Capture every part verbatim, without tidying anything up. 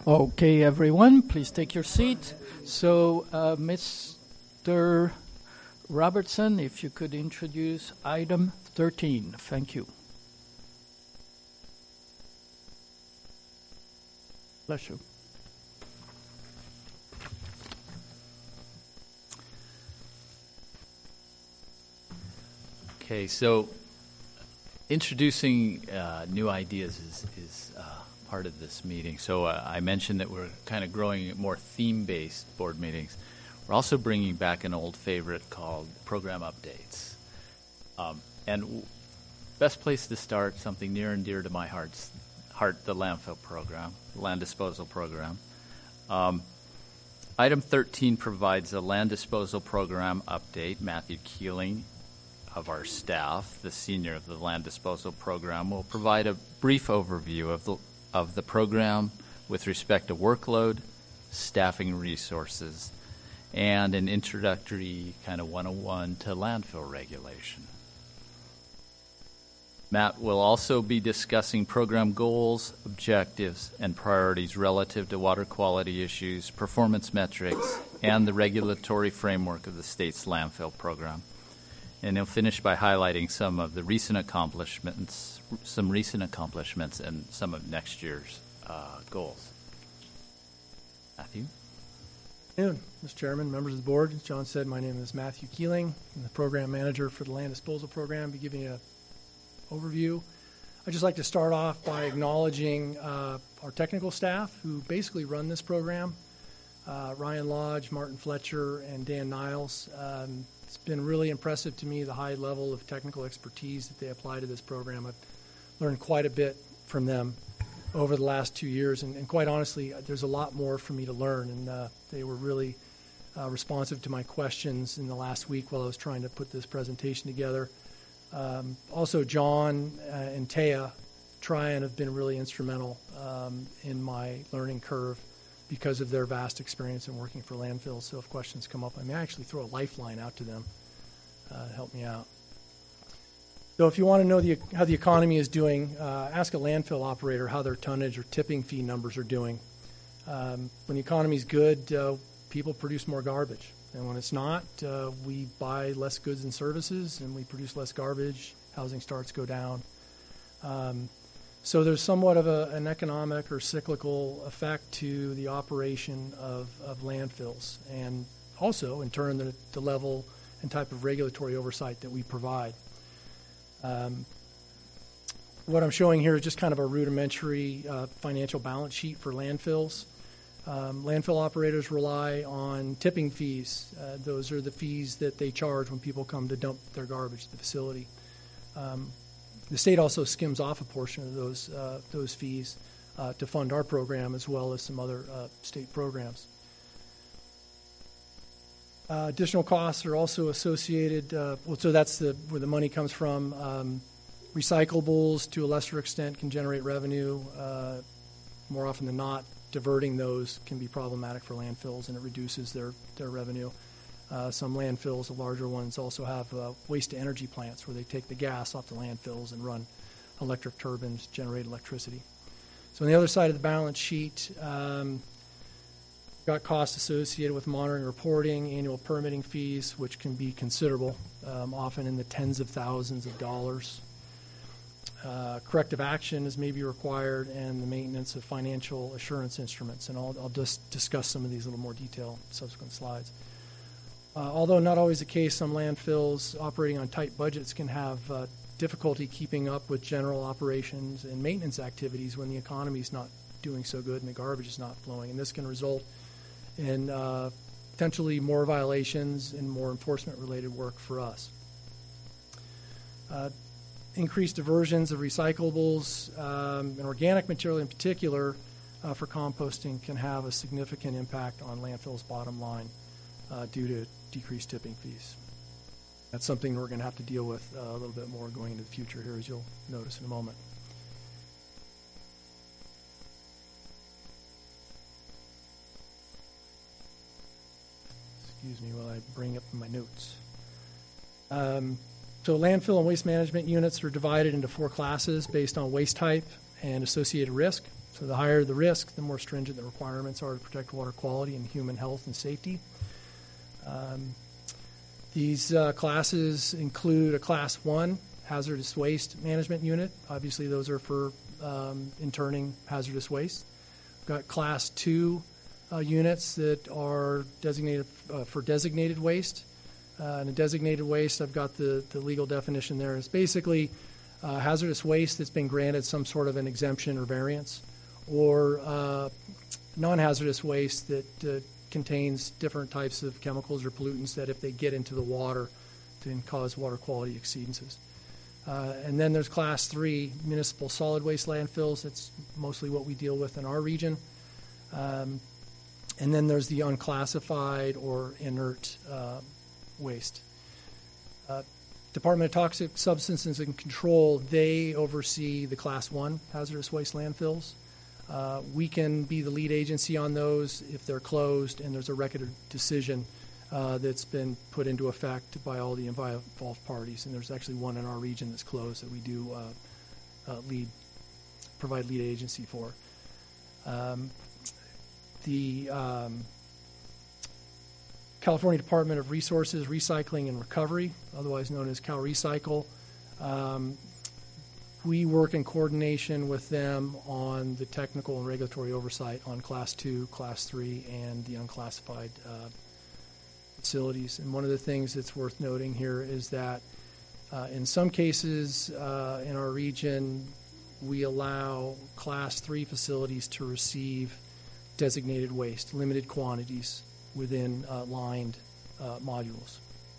Okay, everyone, please take your seat. So, uh, Mister Robertson, if you could introduce item thirteen. Thank you. Bless you. Okay, so introducing uh, new ideas is, is uh, part of this meeting. So uh, I mentioned that we're kind of growing more theme-based board meetings. We're also bringing back an old favorite called program updates. Um, and w- best place to start, something near and dear to my heart's, heart, the landfill program, land disposal program. Um, item thirteen provides a land disposal program update. Matthew Keeling of our staff, the senior of the land disposal program, will provide a brief overview of the of the program with respect to workload, staffing resources, and an introductory kind of one oh one to landfill regulation. Matt will also be discussing program goals, objectives, and priorities relative to water quality issues, performance metrics, and the regulatory framework of the state's landfill program. And he'll finish by highlighting some of the recent accomplishments, some recent accomplishments, and some of next year's uh, goals. Matthew? Good afternoon, Mister Chairman, members of the board. As John said, my name is Matthew Keeling. I'm the program manager for the land disposal program. I'll be giving you an overview. I'd just like to start off by acknowledging uh, our technical staff who basically run this program. Uh, Ryan Lodge, Martin Fletcher, and Dan Niles. Um, It's been really impressive to me, the high level of technical expertise that they apply to this program. I've learned quite a bit from them over the last two years, and, and quite honestly, there's a lot more for me to learn, and uh, they were really uh, responsive to my questions in the last week while I was trying to put this presentation together. Um, also, John uh, and Taya Tryon have been really instrumental um, in my learning curve because of their vast experience in working for landfills. So if questions come up, I may actually throw a lifeline out to them uh, to help me out. So if you want to know the, how the economy is doing, uh, ask a landfill operator how their tonnage or tipping fee numbers are doing. Um, when the economy is good, uh, people produce more garbage. And when it's not, uh, we buy less goods and services, and we produce less garbage. Housing starts go down. Um, So there's somewhat of a, an economic or cyclical effect to the operation of, of landfills, and also, in turn, the, the level and type of regulatory oversight that we provide. Um, what I'm showing here is just kind of a rudimentary uh, financial balance sheet for landfills. Um, landfill operators rely on tipping fees. Uh, those are the fees that they charge when people come to dump their garbage at the facility. Um, The state also skims off a portion of those uh, those fees uh, to fund our program, as well as some other uh, state programs. Uh, additional costs are also associated. Uh, well, so that's the where the money comes from. Um, recyclables, to a lesser extent, can generate revenue. Uh, more often than not, diverting those can be problematic for landfills, and it reduces their their revenue. Uh, some landfills, the larger ones, also have uh, waste-to-energy plants where they take the gas off the landfills and run electric turbines, generate electricity. So on the other side of the balance sheet, um, got costs associated with monitoring, reporting, annual permitting fees, which can be considerable, um, often in the tens of thousands of dollars. Uh, corrective action is maybe required, and the maintenance of financial assurance instruments. And I'll, I'll just discuss some of these in a little more detail in subsequent slides. Uh, although not always the case, some landfills operating on tight budgets can have uh, difficulty keeping up with general operations and maintenance activities when the economy is not doing so good and the garbage is not flowing. And this can result in uh, potentially more violations and more enforcement-related work for us. Uh, increased diversions of recyclables um, and organic material in particular uh, for composting can have a significant impact on landfill's bottom line uh, due to decreased tipping fees. That's something we're going to have to deal with uh, a little bit more going into the future here, as you'll notice in a moment. Excuse me while I bring up my notes. Um, so landfill and waste management units are divided into four classes based on waste type and associated risk. So the higher the risk, the more stringent the requirements are to protect water quality and human health and safety. Um, these uh, classes include a Class one hazardous waste management unit. Obviously, those are for um, interning hazardous waste. We've got Class two uh, units that are designated uh, for designated waste. Uh, and a designated waste, I've got the, the legal definition there. It's basically uh, hazardous waste that's been granted some sort of an exemption or variance, or uh, non-hazardous waste that uh, contains different types of chemicals or pollutants that if they get into the water can cause water quality exceedances. Uh, and then there's Class three municipal solid waste landfills. That's mostly what we deal with in our region. Um, and then there's the unclassified or inert uh, waste. Uh, Department of Toxic Substances and Control, they oversee the Class one hazardous waste landfills. Uh, we can be the lead agency on those if they're closed and there's a record of decision uh, that's been put into effect by all the involved parties. And there's actually one in our region that's closed that we do uh, uh, lead, provide lead agency for. Um, the um, California Department of Resources, Recycling and Recovery, otherwise known as CalRecycle. Um, we work in coordination with them on the technical and regulatory oversight on Class two, Class three, and the unclassified uh, facilities. And one of the things that's worth noting here is that uh, in some cases uh, in our region, we allow Class three facilities to receive designated waste, limited quantities, within uh, lined uh, modules.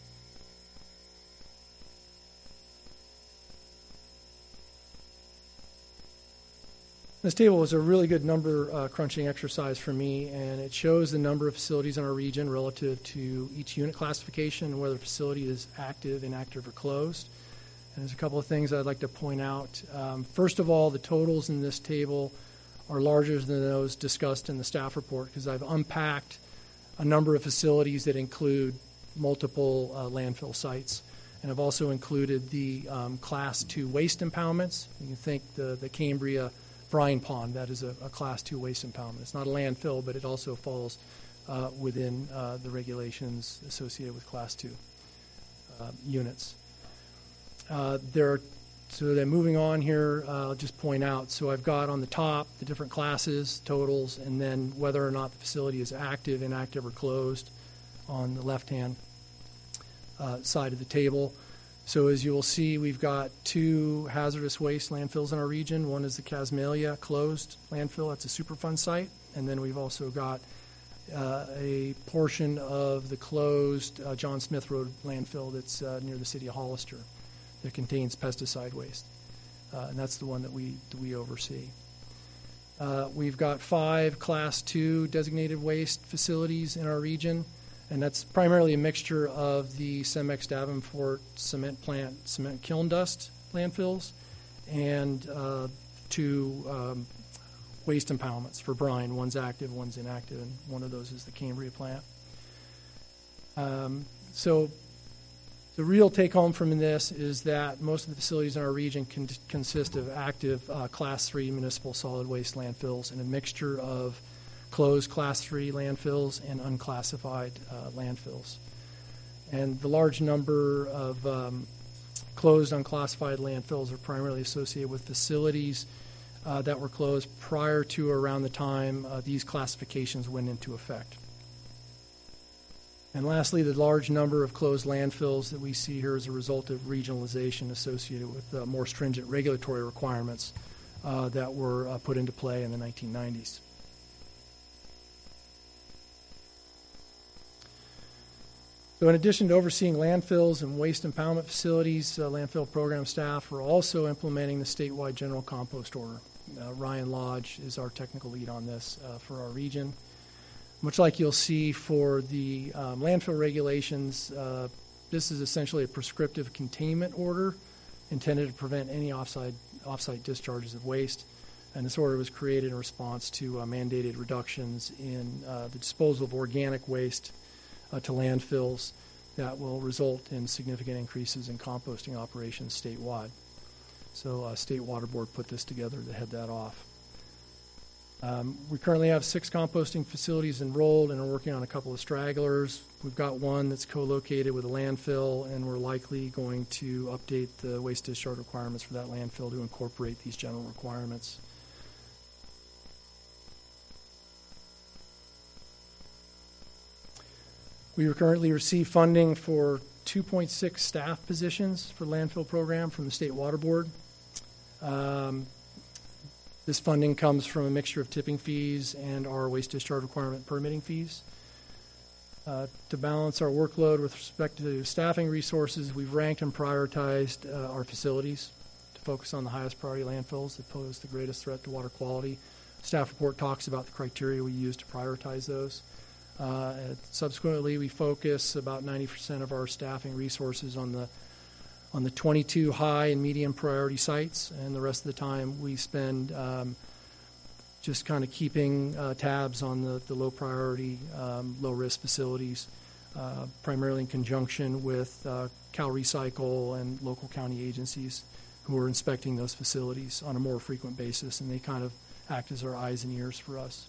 This table was a really good number uh, crunching exercise for me, and it shows the number of facilities in our region relative to each unit classification and whether the facility is active, inactive, or closed. And there's a couple of things I'd like to point out. Um, first of all, the totals in this table are larger than those discussed in the staff report because I've unpacked a number of facilities that include multiple uh, landfill sites. And I've also included the um, Class two waste impoundments. You can think the, the Cambria brine pond, that is a, a Class two waste impoundment. It's not a landfill, but it also falls uh, within uh, the regulations associated with Class two uh, units. Uh, there are So then moving on here, uh, I'll just point out, so I've got on the top the different classes, totals, and then whether or not the facility is active, inactive, or closed on the left-hand uh, side of the table. So as you will see, we've got two hazardous waste landfills in our region. One is the Casmalia closed landfill. That's a Superfund site. And then we've also got uh, a portion of the closed uh, John Smith Road landfill that's uh, near the city of Hollister that contains pesticide waste. Uh, and that's the one that we, that we oversee. Uh, we've got five Class two designated waste facilities in our region, and that's primarily a mixture of the Cemex Davenport cement plant, cement kiln dust landfills, and uh, two um, waste impoundments for brine. One's active, one's inactive, and one of those is the Cambria plant. Um, so the real take-home from this is that most of the facilities in our region can consist of active uh, Class three municipal solid waste landfills and a mixture of closed Class three landfills and unclassified uh, landfills. And the large number of um, closed unclassified landfills are primarily associated with facilities uh, that were closed prior to or around the time uh, these classifications went into effect. And lastly, the large number of closed landfills that we see here as a result of regionalization associated with uh, more stringent regulatory requirements uh, that were uh, put into play in the nineteen nineties. So in addition to overseeing landfills and waste impoundment facilities, uh, landfill program staff are also implementing the statewide general compost order. Uh, Ryan Lodge is our technical lead on this uh, for our region. Much like you'll see for the um, landfill regulations, uh, this is essentially a prescriptive containment order intended to prevent any offsite, offsite discharges of waste. And this order was created in response to uh, mandated reductions in uh, the disposal of organic waste uh, to landfills that will result in significant increases in composting operations statewide. So uh, State Water Board put this together to head that off. Um, we currently have six composting facilities enrolled and are working on a couple of stragglers. We've got one that's co-located with a landfill, and we're likely going to update the waste discharge requirements for that landfill to incorporate these general requirements. We currently receive funding for two point six staff positions for the landfill program from the State Water Board. Um, This funding comes from a mixture of tipping fees and our waste discharge requirement permitting fees. Uh, to balance our workload with respect to staffing resources, we've ranked and prioritized uh, our facilities to focus on the highest priority landfills that pose the greatest threat to water quality. Staff report talks about the criteria we use to prioritize those. Uh, and subsequently, we focus about ninety percent of our staffing resources on the on the twenty-two high and medium priority sites, and the rest of the time we spend um, just kind of keeping uh, tabs on the, the low priority, um, low risk facilities, uh, primarily in conjunction with uh, Cal Recycle and local county agencies who are inspecting those facilities on a more frequent basis, and they kind of act as our eyes and ears for us.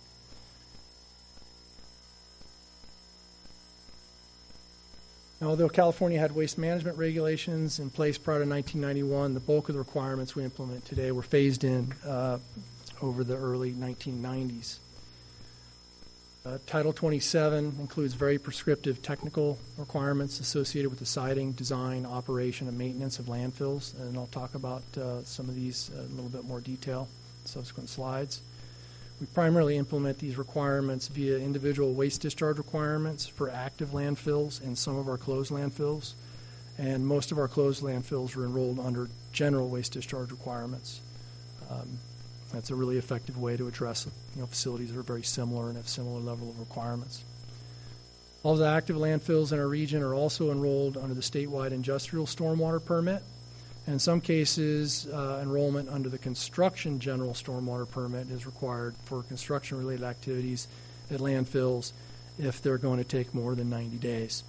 Now, although California had waste management regulations in place prior to nineteen ninety-one, the bulk of the requirements we implement today were phased in uh, over the early nineteen nineties. Uh, Title twenty-seven includes very prescriptive technical requirements associated with the siting, design, operation, and maintenance of landfills, and I'll talk about uh, some of these in a little bit more detail in subsequent slides. We primarily implement these requirements via individual waste discharge requirements for active landfills and some of our closed landfills. And most of our closed landfills are enrolled under general waste discharge requirements. Um, that's a really effective way to address you know, facilities that are very similar and have similar level of requirements. All the active landfills in our region are also enrolled under the statewide industrial stormwater permit. In some cases, uh, enrollment under the construction general stormwater permit is required for construction-related activities at landfills if they're going to take more than ninety days.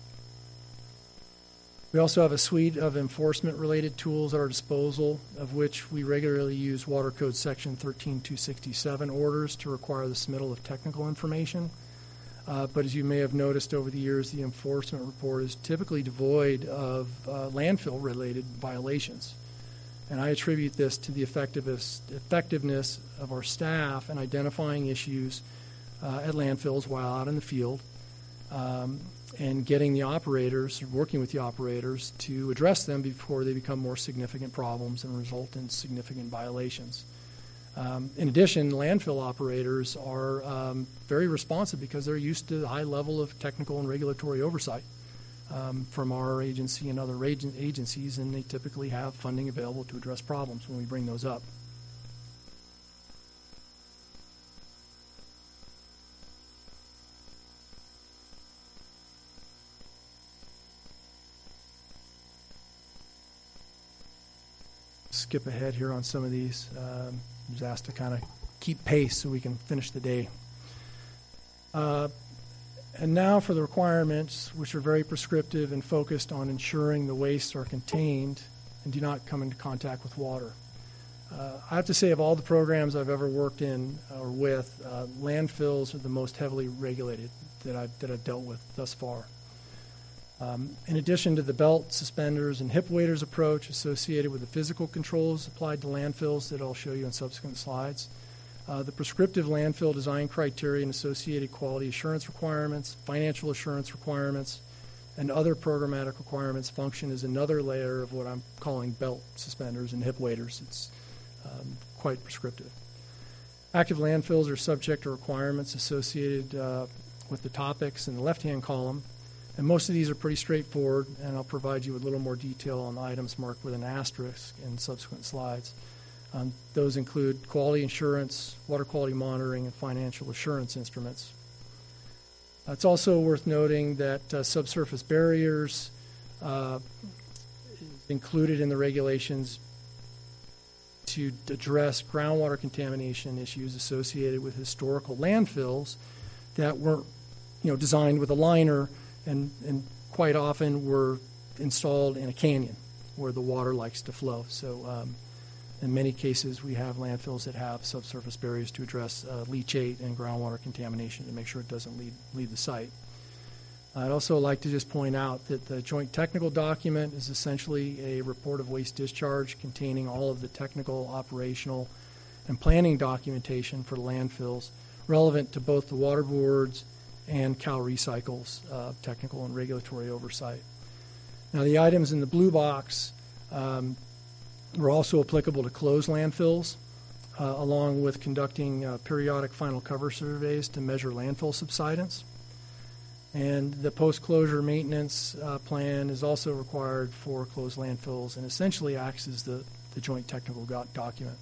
We also have a suite of enforcement-related tools at our disposal, of which we regularly use Water Code Section thirteen two sixty-seven orders to require the submittal of technical information. Uh, but as you may have noticed over the years, the enforcement report is typically devoid of uh, landfill-related violations. And I attribute this to the effectiveness, effectiveness of our staff in identifying issues uh, at landfills while out in the field um, and getting the operators, working with the operators to address them before they become more significant problems and result in significant violations. Um, in addition, landfill operators are um, very responsive because they're used to the high level of technical and regulatory oversight um, from our agency and other agen- agencies, and they typically have funding available to address problems when we bring those up. Skip ahead here on some of these. Um, I was asked to kind of keep pace so we can finish the day. Uh, and now for the requirements, which are very prescriptive and focused on ensuring the wastes are contained and do not come into contact with water. Uh, I have to say, of all the programs I've ever worked in or with, uh, landfills are the most heavily regulated that I've, that I've dealt with thus far. Um, in addition to the belt, suspenders, and hip waders approach associated with the physical controls applied to landfills that I'll show you in subsequent slides, uh, the prescriptive landfill design criteria and associated quality assurance requirements, financial assurance requirements, and other programmatic requirements function as another layer of what I'm calling belt, suspenders, and hip waders. It's um, quite prescriptive. Active landfills are subject to requirements associated uh, with the topics in the left-hand column. And most of these are pretty straightforward, and I'll provide you with a little more detail on the items marked with an asterisk in subsequent slides. Um, those include quality insurance, water quality monitoring, and financial assurance instruments. Uh, it's also worth noting that uh, subsurface barriers uh, included in the regulations to address groundwater contamination issues associated with historical landfills that weren't, you know, designed with a liner and, and quite often were installed in a canyon where the water likes to flow. So um, In many cases, we have landfills that have subsurface barriers to address uh, leachate and groundwater contamination to make sure it doesn't leave, leave the site. I'd also like to just point out that the joint technical document is essentially a report of waste discharge containing all of the technical, operational, and planning documentation for the landfills relevant to both the water boards and Cal Recycle's uh, technical and regulatory oversight. Now, the items in the blue box um, were also applicable to closed landfills, uh, along with conducting uh, periodic final cover surveys to measure landfill subsidence. And the post-closure maintenance uh, plan is also required for closed landfills and essentially acts as the, the joint technical go- document.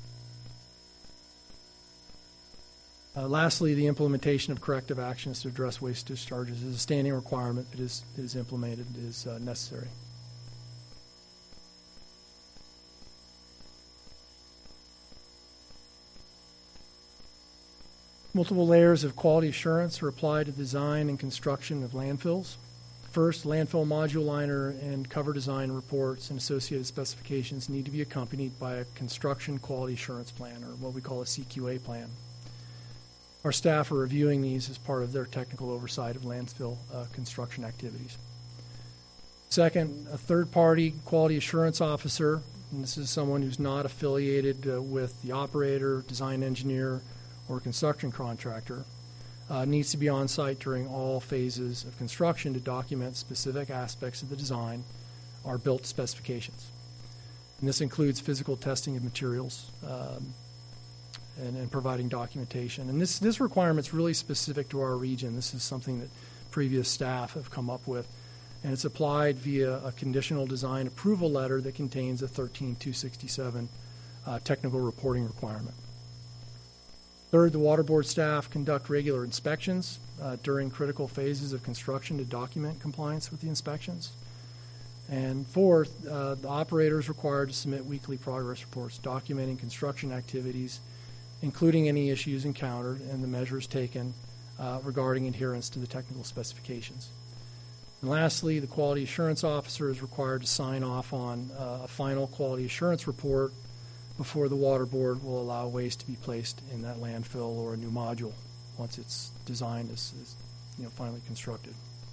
Uh, lastly, the implementation of corrective actions to address waste discharges is a standing requirement that is, that is implemented is uh, necessary. Multiple layers of quality assurance are applied to design and construction of landfills. First, landfill module liner and cover design reports and associated specifications need to be accompanied by a construction quality assurance plan, or what we call a C Q A plan. Our staff are reviewing these as part of their technical oversight of landfill uh, construction activities. Second, a third-party quality assurance officer, and this is someone who's not affiliated uh, with the operator, design engineer, or construction contractor, uh, needs to be on site during all phases of construction to document specific aspects of the design or built specifications. And this includes physical testing of materials um, and, and providing documentation. And this, this requirement is really specific to our region. This is something that previous staff have come up with, and it's applied via a conditional design approval letter that contains a thirteen two sixty-seven uh, technical reporting requirement. Third, the water board staff conduct regular inspections uh, during critical phases of construction to document compliance with the inspections. And fourth, uh, the operator is required to submit weekly progress reports documenting construction activities, including any issues encountered and the measures taken uh, regarding adherence to the technical specifications. And lastly, the quality assurance officer is required to sign off on uh, a final quality assurance report before the water board will allow waste to be placed in that landfill or a new module once its design is, is you know, finally constructed.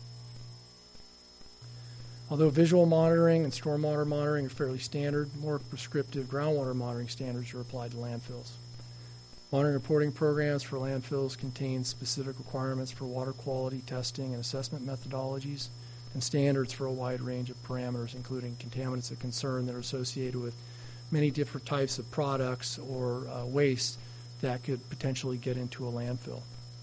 Although visual monitoring and stormwater monitoring are fairly standard, more prescriptive groundwater monitoring standards are applied to landfills. Monitoring reporting programs for landfills contain specific requirements for water quality testing and assessment methodologies and standards for a wide range of parameters, including contaminants of concern that are associated with many different types of products or uh, waste that could potentially get into a landfill.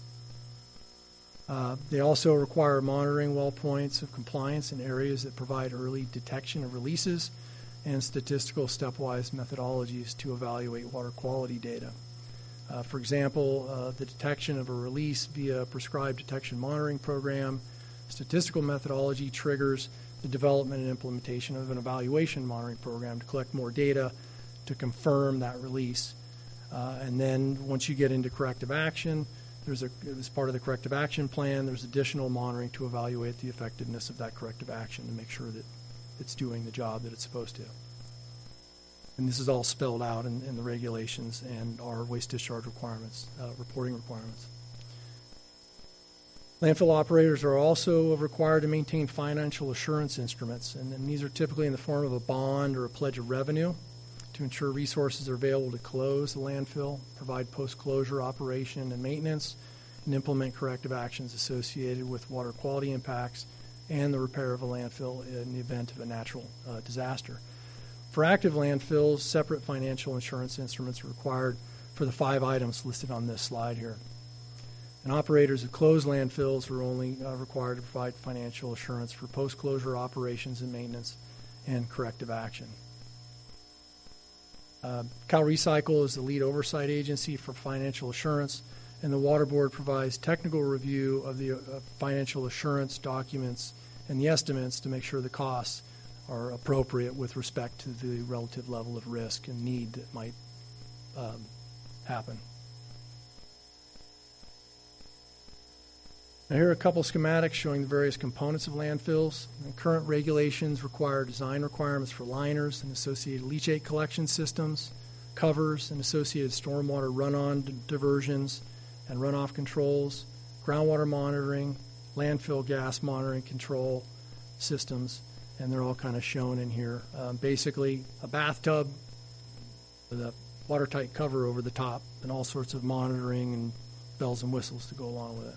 Uh, they also require monitoring well points of compliance in areas that provide early detection of releases and statistical stepwise methodologies to evaluate water quality data. Uh, for example, uh, the detection of a release via a prescribed detection monitoring program, statistical methodology triggers the development and implementation of an evaluation monitoring program to collect more data to confirm that release. Uh, and then once you get into corrective action, there's a, as part of the corrective action plan, there's additional monitoring to evaluate the effectiveness of that corrective action to make sure that it's doing the job that it's supposed to. And this is all spelled out in, in the regulations and our waste discharge requirements, uh, reporting requirements. Landfill operators are also required to maintain financial assurance instruments, and, and these are typically in the form of a bond or a pledge of revenue to ensure resources are available to close the landfill, provide post-closure operation and maintenance, and implement corrective actions associated with water quality impacts and the repair of a landfill in the event of a natural uh, disaster. For active landfills, separate financial insurance instruments are required for the five items listed on this slide here. And operators of closed landfills are only uh, required to provide financial assurance for post-closure operations and maintenance and corrective action. Uh, Cal Recycle is the lead oversight agency for financial assurance, and the Water Board provides technical review of the uh, financial assurance documents and the estimates to make sure the costs are appropriate with respect to the relative level of risk and need that might um, happen. Now, here are a couple schematics showing the various components of landfills. And current regulations require design requirements for liners and associated leachate collection systems, covers and associated stormwater run-on d- diversions and runoff controls, groundwater monitoring, landfill gas monitoring control systems, and they're all kind of shown in here. Um, basically, a bathtub with a watertight cover over the top and all sorts of monitoring and bells and whistles to go along with it.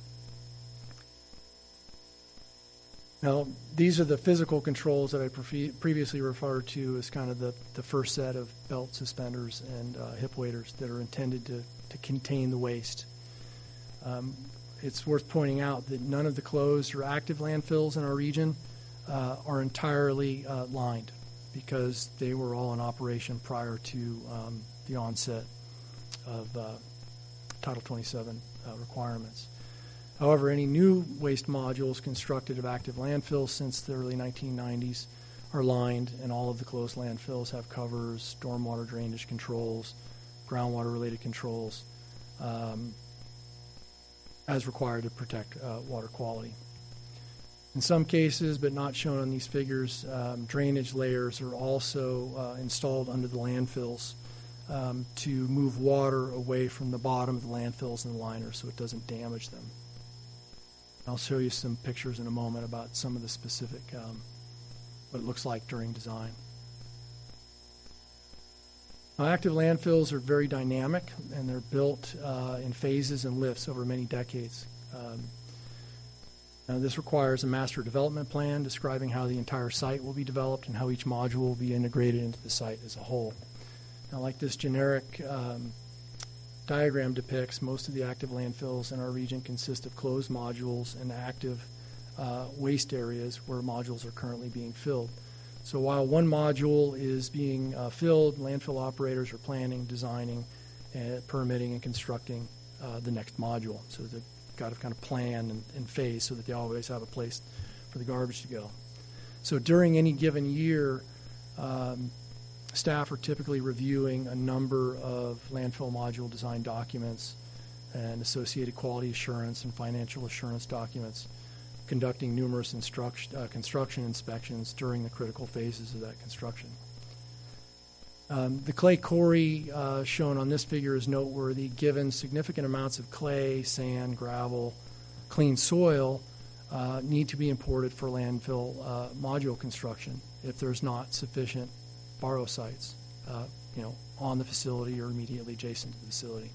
Now, these are the physical controls that I pre- previously referred to as kind of the, the first set of belt suspenders and uh, hip waders that are intended to, to contain the waste. Um, it's worth pointing out that none of the closed or active landfills in our region uh, are entirely uh, lined because they were all in operation prior to um, the onset of uh, Title twenty-seven uh, requirements. However, any new waste modules constructed of active landfills since the early nineteen nineties are lined, and all of the closed landfills have covers, stormwater drainage controls, groundwater-related controls, um, as required to protect uh, water quality. In some cases, but not shown on these figures, um, drainage layers are also uh, installed under the landfills um, to move water away from the bottom of the landfills and the liners so it doesn't damage them. I'll show you some pictures in a moment about some of the specific, um, what it looks like during design. Now, active landfills are very dynamic, and they're built uh, in phases and lifts over many decades. Um, now this requires a master development plan describing how the entire site will be developed and how each module will be integrated into the site as a whole. Now, like this generic um, diagram depicts, most of the active landfills in our region consist of closed modules and active uh, waste areas where modules are currently being filled. So while one module is being uh, filled, landfill operators are planning, designing, uh, permitting, and constructing uh, the next module. So they've got to kind of plan and, and phase so that they always have a place for the garbage to go. So during any given year, um, staff are typically reviewing a number of landfill module design documents and associated quality assurance and financial assurance documents, conducting numerous instruct, uh, construction inspections during the critical phases of that construction. Um, the clay quarry uh, shown on this figure is noteworthy given significant amounts of clay, sand, gravel, clean soil uh, need to be imported for landfill uh, module construction if there's not sufficient borrow sites, uh, you know, on the facility or immediately adjacent to the facility.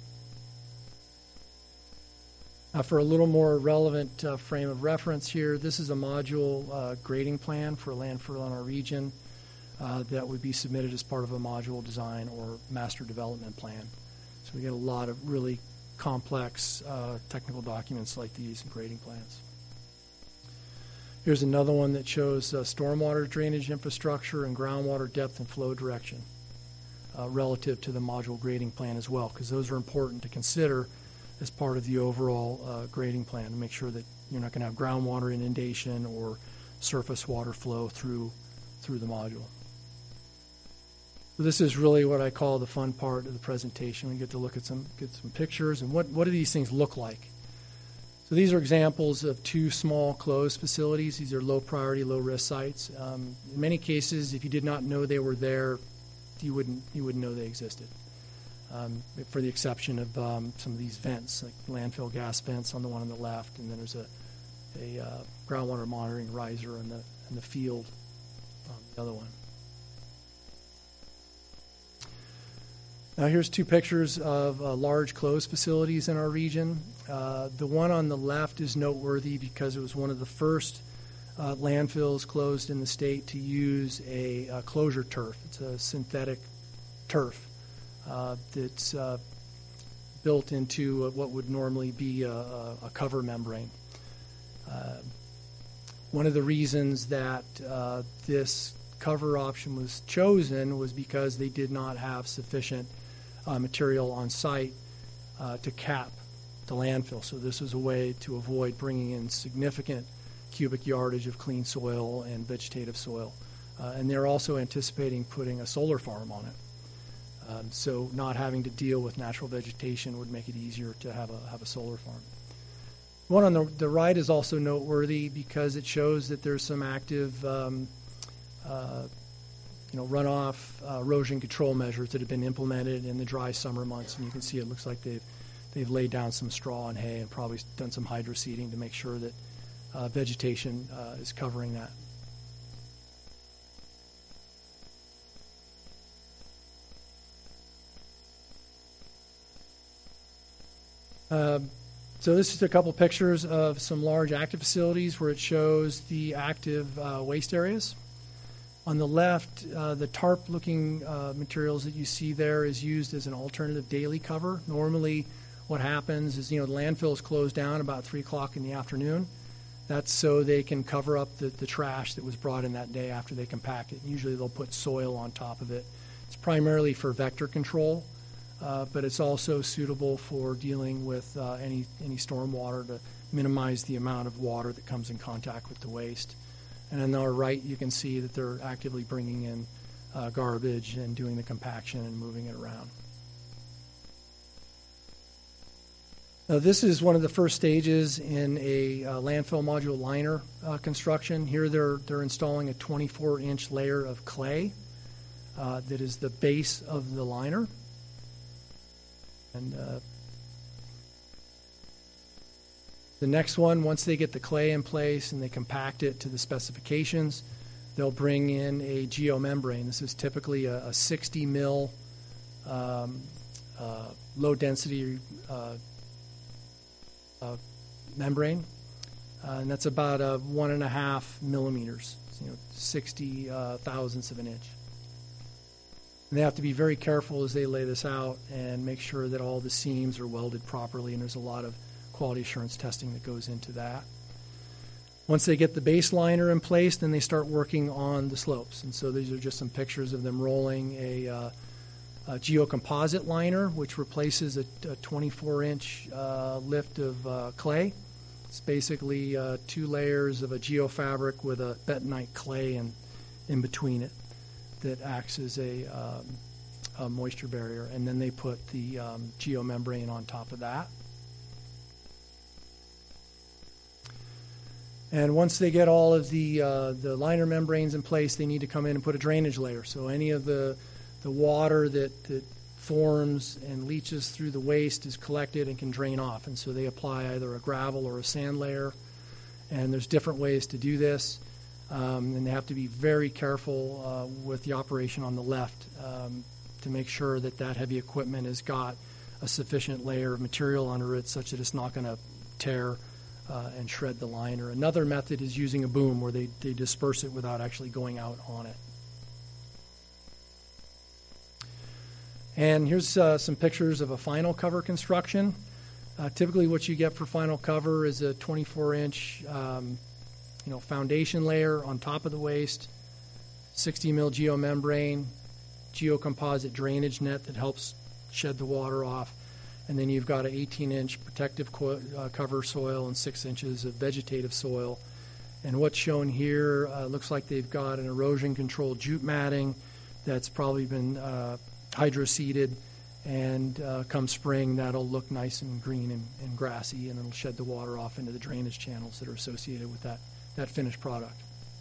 Uh, for a little more relevant uh, frame of reference here, this is a module uh, grading plan for a landfill in our region uh, that would be submitted as part of a module design or master development plan. So we get a lot of really complex uh, technical documents like these and grading plans. Here's another one that shows uh, stormwater drainage infrastructure and groundwater depth and flow direction uh, relative to the module grading plan as well, because those are important to consider as part of the overall uh, grading plan to make sure that you're not going to have groundwater inundation or surface water flow through through the module. So this is really what I call the fun part of the presentation. We get to look at some get some pictures and what what do these things look like. So these are examples of two small closed facilities. These are low priority, low risk sites. Um, in many cases, if you did not know they were there, you wouldn't you wouldn't know they existed. Um, for the exception of um, some of these vents, like landfill gas vents on the one on the left, and then there's a, a uh, groundwater monitoring riser in the in the field on the other one. Now here's two pictures of uh, large closed facilities in our region. Uh, the one on the left is noteworthy because it was one of the first uh, landfills closed in the state to use a, a closure turf. It's a synthetic turf uh, that's uh, built into what would normally be a, a cover membrane. Uh, one of the reasons that uh, this cover option was chosen was because they did not have sufficient uh, material on site uh, to cap the landfill. So this was a way to avoid bringing in significant cubic yardage of clean soil and vegetative soil. Uh, and they're also anticipating putting a solar farm on it. Um, so not having to deal with natural vegetation would make it easier to have a have a solar farm. The one on the, the right is also noteworthy because it shows that there's some active um, uh, you know, runoff uh, erosion control measures that have been implemented in the dry summer months. And you can see it looks like they've they've laid down some straw and hay and probably done some hydroseeding to make sure that uh, vegetation uh, is covering that. Uh, so this is a couple pictures of some large active facilities where it shows the active uh, waste areas. On the left, uh, the tarp-looking uh, materials that you see there is used as an alternative daily cover. Normally, what happens is, you know, the landfill is closed down about three o'clock in the afternoon. That's so they can cover up the, the trash that was brought in that day after they compact it. Usually they'll put soil on top of it. It's primarily for vector control, uh, but it's also suitable for dealing with uh, any, any storm water to minimize the amount of water that comes in contact with the waste. And on our right, you can see that they're actively bringing in uh, garbage and doing the compaction and moving it around. Now, this is one of the first stages in a uh, landfill module liner uh, construction. Here they're, they're installing a twenty-four inch layer of clay uh, that is the base of the liner. And uh, the next one, once they get the clay in place and they compact it to the specifications, they'll bring in a geomembrane. This is typically a, a sixty mil um, uh, low density uh, uh, membrane, uh, and that's about a one and a half millimeters, you know, sixty uh, thousandths of an inch. And they have to be very careful as they lay this out and make sure that all the seams are welded properly, and there's a lot of quality assurance testing that goes into that. Once they get the base liner in place, then they start working on the slopes. And so these are just some pictures of them rolling a, uh, a geocomposite liner, which replaces a, a twenty-four inch uh, lift of uh, clay. It's basically uh, two layers of a geofabric with a bentonite clay in, in between it that acts as a, um, a moisture barrier. And then they put the um, geomembrane on top of that. And once they get all of the uh, the liner membranes in place, they need to come in and put a drainage layer. So any of the the water that, that forms and leaches through the waste is collected and can drain off. And so they apply either a gravel or a sand layer. And there's different ways to do this. Um, and they have to be very careful uh, with the operation on the left um, to make sure that that heavy equipment has got a sufficient layer of material under it such that it's not going to tear Uh, and shred the liner. Another method is using a boom where they, they disperse it without actually going out on it. And here's uh, some pictures of a final cover construction. Uh, typically what you get for final cover is a twenty-four inch um, you know, foundation layer on top of the waste, sixty mil geomembrane, geocomposite drainage net that helps shed the water off, and then you've got an eighteen inch protective co- uh, cover soil and six inches of vegetative soil. And what's shown here uh, looks like they've got an erosion control jute matting that's probably been uh, hydroseeded, and uh, come spring that'll look nice and green and, and grassy, and it'll shed the water off into the drainage channels that are associated with that, that finished product.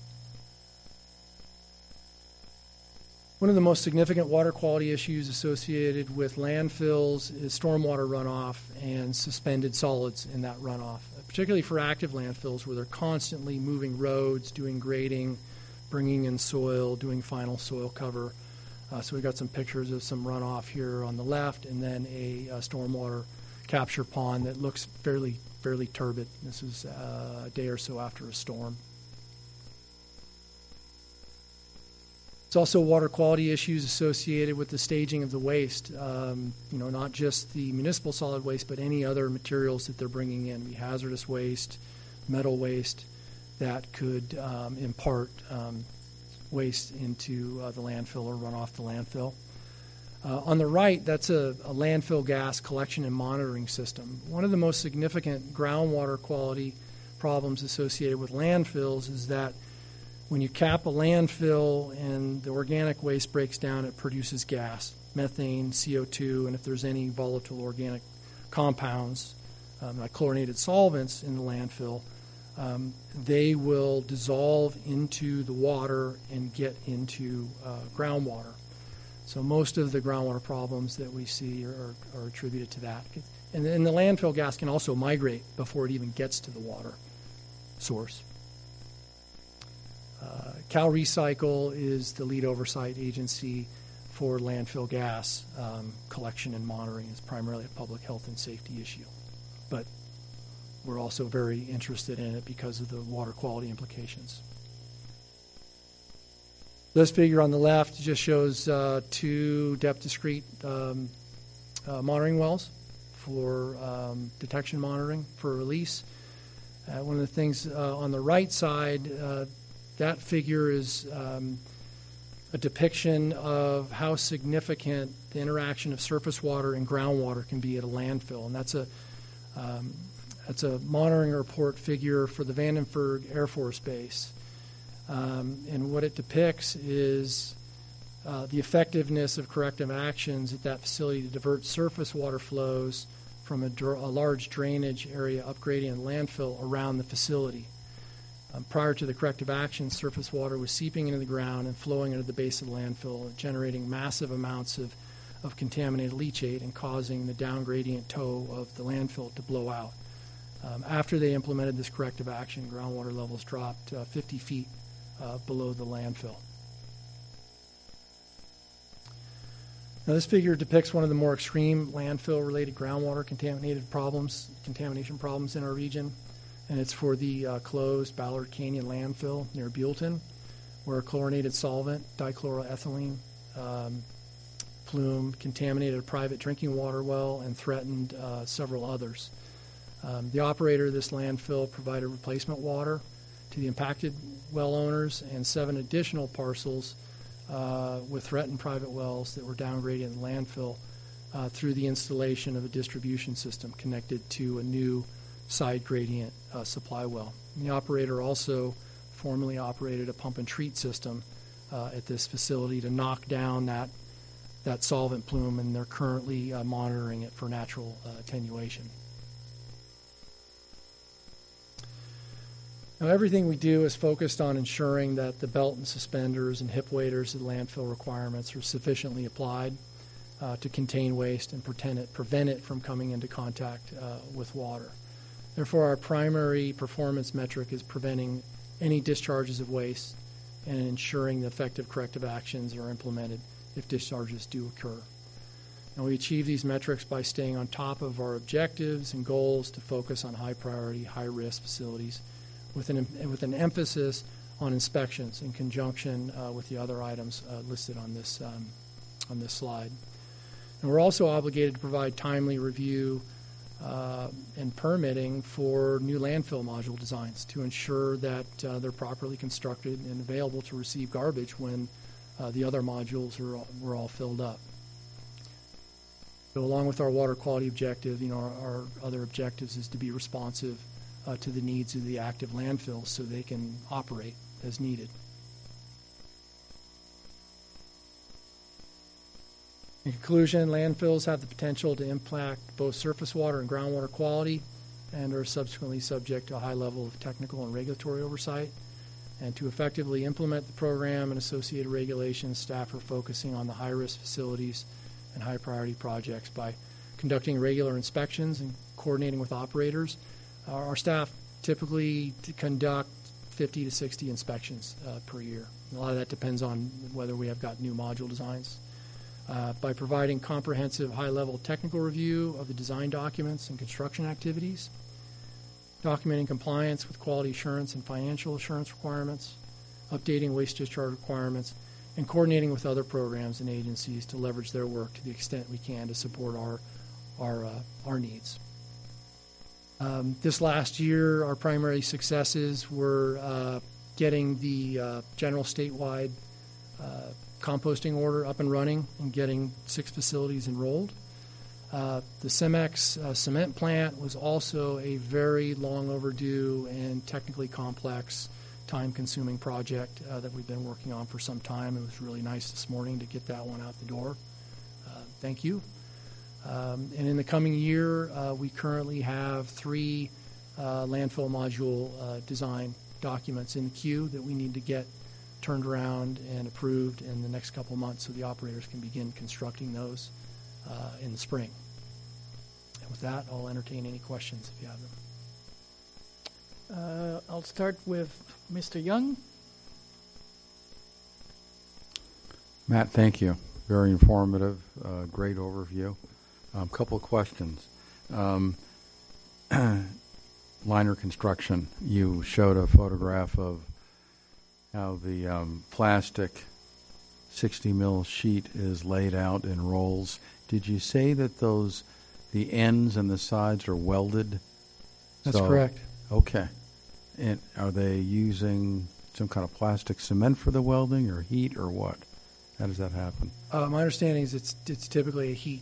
One of the most significant water quality issues associated with landfills is stormwater runoff and suspended solids in that runoff, particularly for active landfills where they're constantly moving roads, doing grading, bringing in soil, doing final soil cover. Uh, so we've got some pictures of some runoff here on the left, and then a, a stormwater capture pond that looks fairly, fairly turbid. This is uh, a day or so after a storm. It's also water quality issues associated with the staging of the waste. Um, you know, not just the municipal solid waste, but any other materials that they're bringing in, be hazardous waste, metal waste, that could um, impart um, waste into uh, the landfill or run off the landfill. Uh, on the right, that's a, a landfill gas collection and monitoring system. One of the most significant groundwater quality problems associated with landfills is that when you cap a landfill and the organic waste breaks down, it produces gas, methane, C O two, and if there's any volatile organic compounds, um, like chlorinated solvents in the landfill, um, they will dissolve into the water and get into uh, groundwater. So most of the groundwater problems that we see are, are, are attributed to that. And then the landfill gas can also migrate before it even gets to the water source. Uh, Cal Recycle is the lead oversight agency for landfill gas um, collection and monitoring. It's primarily a public health and safety issue. But we're also very interested in it because of the water quality implications. This figure on the left just shows uh, two depth discrete um, uh, monitoring wells for um, detection monitoring for release. Uh, one of the things uh, on the right side, uh, that figure is um, a depiction of how significant the interaction of surface water and groundwater can be at a landfill. And that's a um, that's a monitoring report figure for the Vandenberg Air Force Base. Um, and what it depicts is uh, the effectiveness of corrective actions at that facility to divert surface water flows from a, dr- a large drainage area upgrading a landfill around the facility. Um, prior to the corrective action, surface water was seeping into the ground and flowing into the base of the landfill, generating massive amounts of, of contaminated leachate and causing the down gradient toe of the landfill to blow out. Um, after they implemented this corrective action, groundwater levels dropped uh, fifty feet uh, below the landfill. Now, this figure depicts one of the more extreme landfill-related groundwater contaminated problems, contamination problems in our region, and it's for the uh, closed Ballard Canyon landfill near Buellton, where a chlorinated solvent, dichloroethylene, um, plume contaminated a private drinking water well and threatened uh, several others. Um, the operator of this landfill provided replacement water to the impacted well owners and seven additional parcels uh, with threatened private wells that were downgraded in the landfill uh, through the installation of a distribution system connected to a new side gradient uh, supply well. And the operator also formerly operated a pump and treat system uh, at this facility to knock down that that solvent plume, and they're currently uh, monitoring it for natural uh, attenuation. Now, everything we do is focused on ensuring that the belt and suspenders and hip waders of the landfill requirements are sufficiently applied uh, to contain waste and prevent it, prevent it from coming into contact uh, with water. Therefore, our primary performance metric is preventing any discharges of waste and ensuring that effective corrective actions are implemented if discharges do occur. And we achieve these metrics by staying on top of our objectives and goals to focus on high-priority, high-risk facilities with an, with an emphasis on inspections in conjunction uh, with the other items uh, listed on this, um, on this slide. And we're also obligated to provide timely review uh, and permitting for new landfill module designs to ensure that uh, they're properly constructed and available to receive garbage when uh, the other modules are all, were all filled up. So along with our water quality objective, you know, our, our other objectives is to be responsive Uh, to the needs of the active landfills so they can operate as needed. In conclusion, landfills have the potential to impact both surface water and groundwater quality and are subsequently subject to a high level of technical and regulatory oversight. And to effectively implement the program and associated regulations, staff are focusing on the high-risk facilities and high-priority projects by conducting regular inspections and coordinating with operators. Our, our staff typically conduct fifty to sixty inspections uh, per year. A lot of that depends on whether we have got new module designs. Uh, by providing comprehensive high-level technical review of the design documents and construction activities, documenting compliance with quality assurance and financial assurance requirements, updating waste discharge requirements, and coordinating with other programs and agencies to leverage their work to the extent we can to support our, our, uh, our needs. Um, this last year, our primary successes were uh, getting the uh, general statewide uh, composting order up and running and getting six facilities enrolled. Uh, the Cemex uh, cement plant was also a very long overdue and technically complex, time-consuming project uh, that we've been working on for some time. It was really nice this morning to get that one out the door. Uh, thank you. Um, and in the coming year, uh, we currently have three uh, landfill module uh, design documents in the queue that we need to get turned around and approved in the next couple months so the operators can begin constructing those uh, in the spring. And with that, I'll entertain any questions if you have them. Uh, I'll start with Mister Young. Matt, thank you. Very informative, uh, great overview. A um, couple of questions. Um, liner construction, you showed a photograph of how the um, plastic sixty mil sheet is laid out in rolls. Did you say that those, the ends and the sides are welded? That's So- correct. Okay. And are they using some kind of plastic cement for the welding or heat or what? How does that happen? Uh, my understanding is it's it's typically a heat,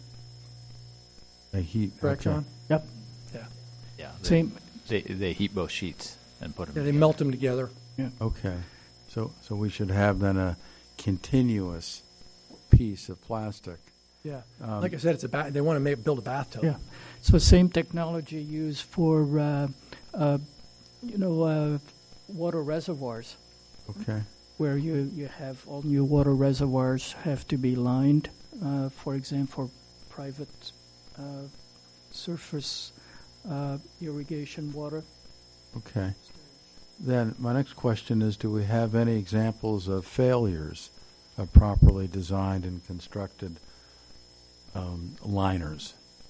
A heat. correct, okay. John? Yep. Yeah. Yeah. They, Same. They, they heat both sheets and put them Yeah, they melt them together. Okay. So so we should have then a continuous piece of plastic. Yeah. Um, Like I said, it's a ba- they want to make, build a bathtub. Yeah. So same technology used for, uh, uh, you know, uh, water reservoirs, Okay. where you, you have all new water reservoirs have to be lined, uh, for example, for private uh, surface uh, irrigation water. Okay. Then my next question is, do we have any examples of failures of properly designed and constructed um, liners?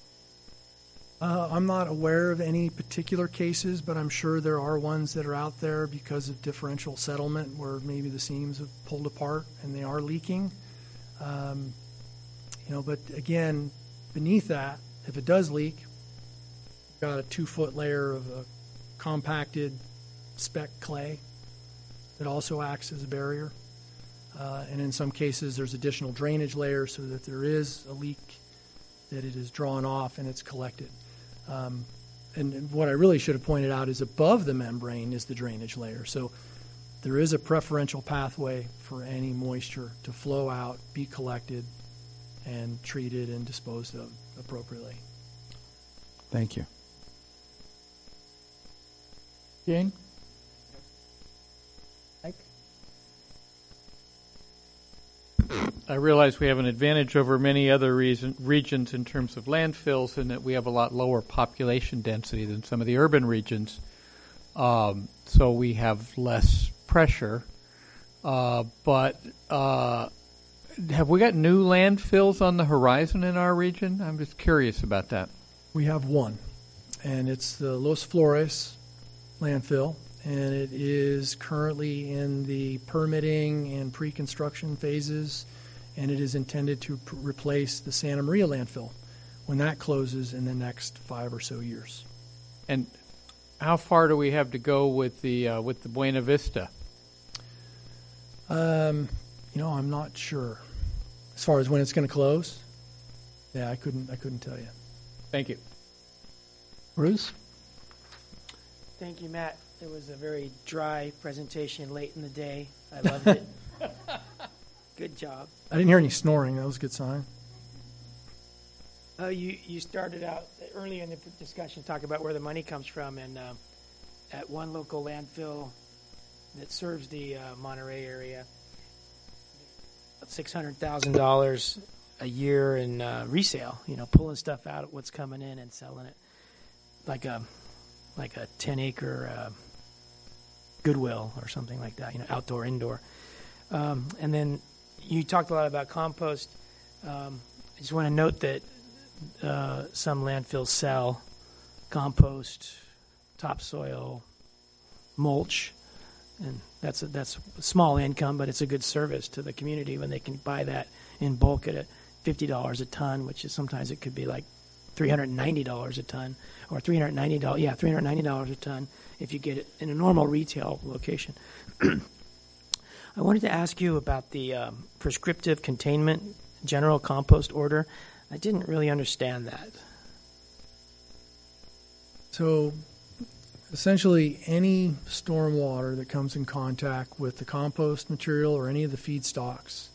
Uh, I'm not aware of any particular cases, but I'm sure there are ones that are out there because of differential settlement where maybe the seams have pulled apart and they are leaking. Um, you know, but again, beneath that, if it does leak, you've got a two-foot layer of uh, compacted spec clay that also acts as a barrier. Uh, and in some cases, there's additional drainage layers so that there is a leak, that it is drawn off and it's collected. Um, and, and what I really should have pointed out is above the membrane is the drainage layer. So there is a preferential pathway for any moisture to flow out, be collected, and treated and disposed of appropriately. Thank you. Jane? Mike? I realize we have an advantage over many other reason, regions in terms of landfills in that we have a lot lower population density than some of the urban regions. Um, so we have less pressure. Uh, but uh, have we got new landfills on the horizon in our region? I'm just curious about that. We have one, and it's the Los Flores landfill, and it is currently in the permitting and pre-construction phases, and it is intended to p- replace the Santa Maria landfill when that closes in the next five or so years. And how far do we have to go with the uh, with the Buena Vista? Um, you know, I'm not sure as far as when it's going to close. Yeah, I couldn't. I couldn't tell you. Thank you. Bruce? Thank you, Matt. It was a very dry presentation late in the day. I loved it. Good job. I didn't hear any snoring. That was a good sign. Oh, you, you started out earlier in the discussion talk about where the money comes from, and um, at one local landfill that serves the uh, Monterey area, six hundred thousand dollars a year in uh, resale. You know, pulling stuff out of what's coming in and selling it like a like a ten acre uh, Goodwill or something like that. You know, outdoor, indoor, um, and then you talked a lot about compost. Um, I just want to note that uh, some landfills sell compost, topsoil, mulch, and that's a, that's a small income, but it's a good service to the community when they can buy that in bulk at a fifty dollars a ton, which is sometimes it could be like three hundred ninety dollars a ton, or three hundred ninety dollars, yeah, three hundred ninety dollars a ton if you get it in a normal retail location. I wanted to ask you about the um, prescriptive containment general compost order. I didn't really understand that. So essentially, any stormwater that comes in contact with the compost material or any of the feedstocks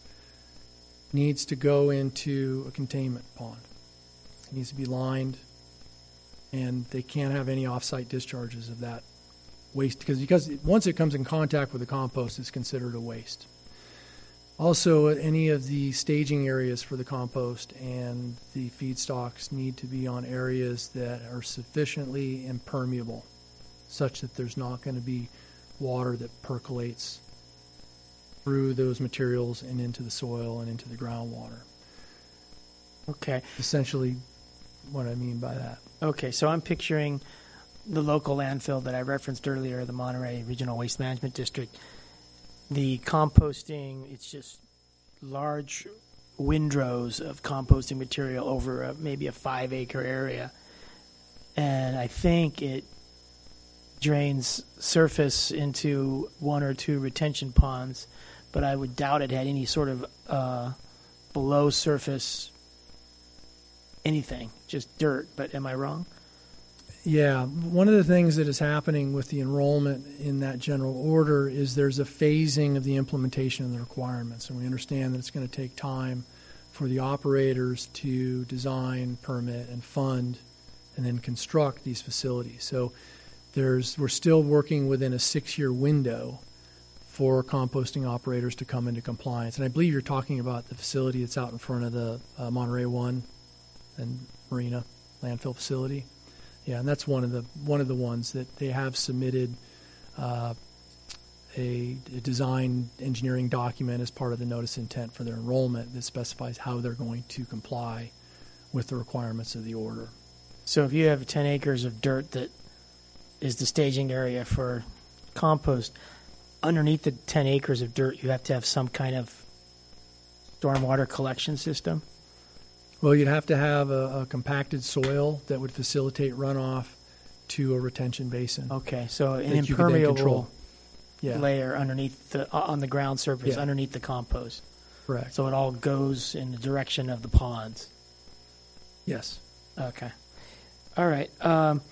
needs to go into a containment pond. It needs to be lined and they can't have any off-site discharges of that waste because because once it comes in contact with the compost, it's considered a waste. Also, any of the staging areas for the compost and the feedstocks need to be on areas that are sufficiently impermeable, such that there's not going to be water that percolates through those materials and into the soil and into the groundwater. Okay. Essentially, what I mean by that. Okay, so I'm picturing the local landfill that I referenced earlier, the Monterey Regional Waste Management District. The composting, it's just large windrows of composting material over a, maybe a five-acre area. And I think it drains surface into one or two retention ponds, but I would doubt it had any sort of uh, below-surface anything, just dirt. But am I wrong? Yeah, one of the things that is happening with the enrollment in that general order is there's a phasing of the implementation of the requirements, and we understand that it's going to take time for the operators to design, permit, and fund, and then construct these facilities. So there's we're still working within a six-year window for composting operators to come into compliance. And I believe you're talking about the facility that's out in front of the uh, Monterey One and Marina landfill facility. Yeah, and that's one of the one of the ones that they have submitted uh, a, a design engineering document as part of the notice of intent for their enrollment that specifies how they're going to comply with the requirements of the order. So if you have ten acres of dirt that is the staging area for compost, underneath the ten acres of dirt, you have to have some kind of stormwater collection system? Well, you'd have to have a, a compacted soil that would facilitate runoff to a retention basin. Okay, so an that you could then impermeable control. Yeah, layer underneath the uh, on the ground surface, Yeah. underneath the compost. correct. So it all goes in the direction of the ponds. Yes. Okay. All right. Um,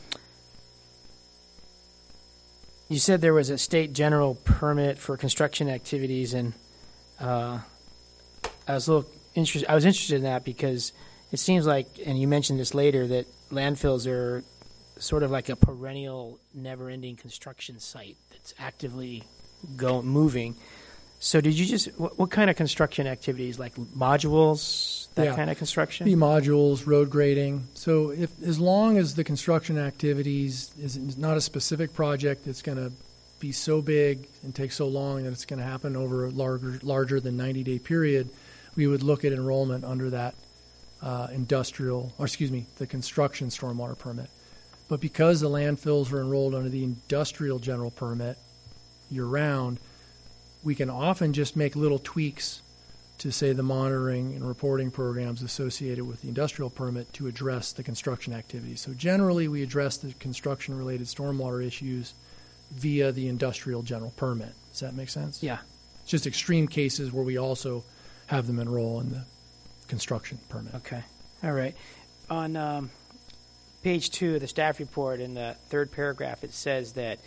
you said there was a state general permit for construction activities, and uh, I was a little interested. I was interested in that because it seems like, and you mentioned this later, that landfills are sort of like a perennial, never-ending construction site that's actively go moving. So, did you just what, what kind of construction activities, like modules, that Yeah. kind of construction? Be modules, road grading. So if as long as the construction activities is not a specific project that's going to be so big and take so long that it's going to happen over a larger larger than ninety day period, we would look at enrollment under that uh, industrial, or excuse me, the construction stormwater permit. But because the landfills are enrolled under the industrial general permit year round, we can often just make little tweaks to, say, the monitoring and reporting programs associated with the industrial permit to address the construction activities. So generally, we address the construction-related stormwater issues via the industrial general permit. Does that make sense? Yeah. It's just extreme cases where we also have them enroll in the construction permit. Okay. All right. On um, page two of the staff report, in the third paragraph, it says that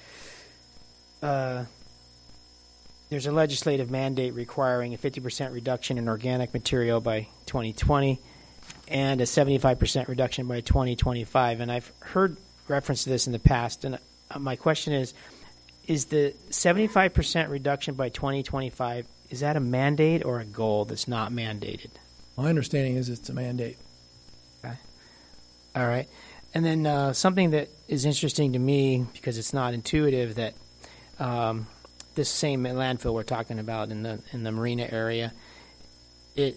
uh, there's a legislative mandate requiring a fifty percent reduction in organic material by twenty twenty and a seventy-five percent reduction by twenty twenty-five. And I've heard reference to this in the past. And uh, my question is, is the seventy-five percent reduction by twenty twenty-five, is that a mandate or a goal that's not mandated? My understanding is it's a mandate. Okay. All right. And then uh, something that is interesting to me, because it's not intuitive, that um, this same landfill we're talking about in the in the marina area, it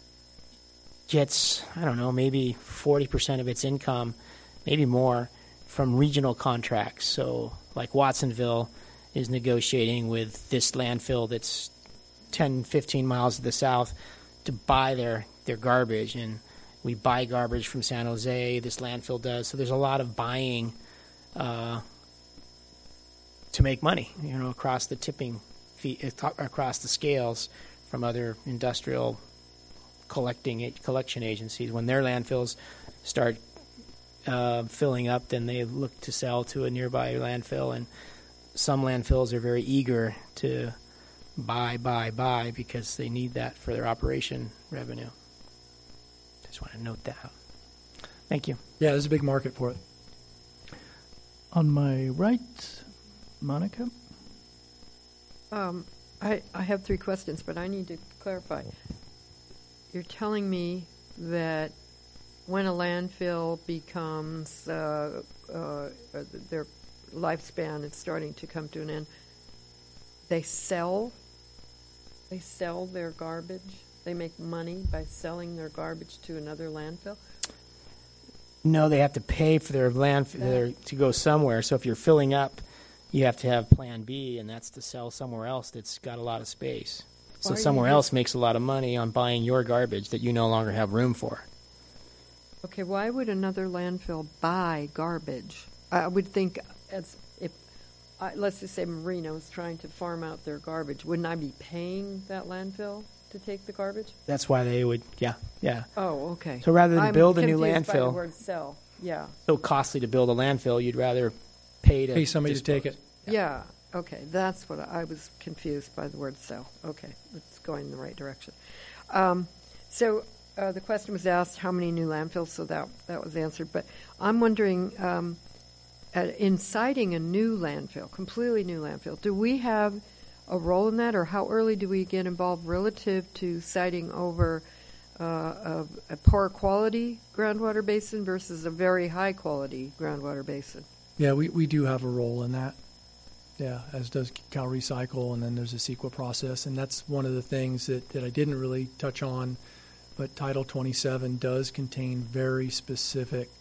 gets, I don't know, maybe forty percent of its income, maybe more, from regional contracts. So like Watsonville is negotiating with this landfill that's ten, fifteen miles to the south to buy their, their garbage. And we buy garbage from San Jose, this landfill does. So there's a lot of buying uh, to make money, you know, across the tipping fee, across the scales from other industrial collecting collection agencies. When their landfills start uh, filling up, then they look to sell to a nearby landfill. And some landfills are very eager to buy, buy, buy because they need that for their operation revenue. Just want to note that. Thank you. Yeah, there's a big market for it. On my right, Monica. Um, I, I have three questions, but I need to clarify. You're telling me that when a landfill becomes, uh, uh, their lifespan is starting to come to an end, they sell, they sell their garbage? They make money by selling their garbage to another landfill? No, they have to pay for their landfill to go somewhere. So if you're filling up, you have to have Plan B, and that's to sell somewhere else that's got a lot of space. So Why are somewhere you- else makes a lot of money on buying your garbage that you no longer have room for. Okay, why would another landfill buy garbage? I would think, as if, I let's just say Marina was trying to farm out their garbage, wouldn't I be paying that landfill to take the garbage? That's why they would, yeah, yeah. Oh, okay. So rather than I'm build a new confused by the landfill, word sell. Yeah, so costly to build a landfill, you'd rather pay to Pay somebody to dispose. take it. yeah. Okay, that's what I, I was confused by the word sell. Okay, it's going in the right direction. Um, so uh, the question was asked, how many new landfills? So that that was answered. But I'm wondering, um, at, in siting a new landfill, completely new landfill, do we have a role in that, or how early do we get involved relative to siting over uh, a, a poor quality groundwater basin versus a very high quality groundwater basin? Yeah, we, we do have a role in that. Yeah, as does Cal Recycle, and then there's a CEQA process, and that's one of the things that, that I didn't really touch on, but Title twenty-seven does contain very specific